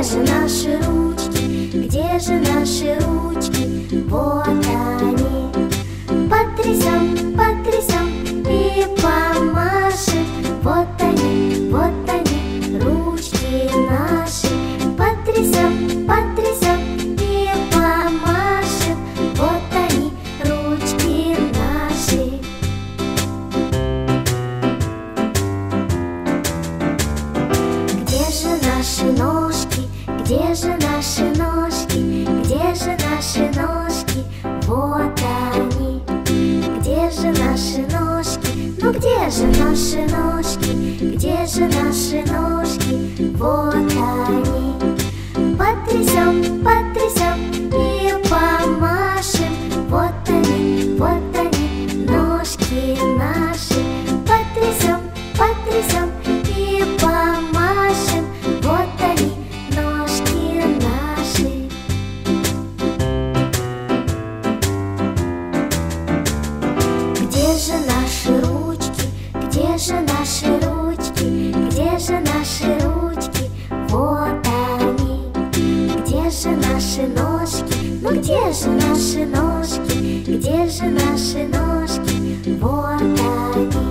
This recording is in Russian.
же наши ручки? Где же наши ручки? Вот они. Потрясем, потрясем и помашем. Вот они, ручки наши. Потрясем, потрясем и помашем. Вот они, ручки наши. Где же наши ножки? Где же наши ножки? Где же наши ножки? Вот они. Где же наши ножки? Ну где же наши ножки? Где же наши ножки? Вот они. Потрясем, потрясем и помашем. Вот они, ножки наши. Потрясем, потрясем и помашем. Вот они, ножки наши. Где же наши ручки? Где же наши ручки? Где же наши ручки? Вот они. Где же наши ножки? Ну где же наши ножки? Где же наши ножки? Вот они.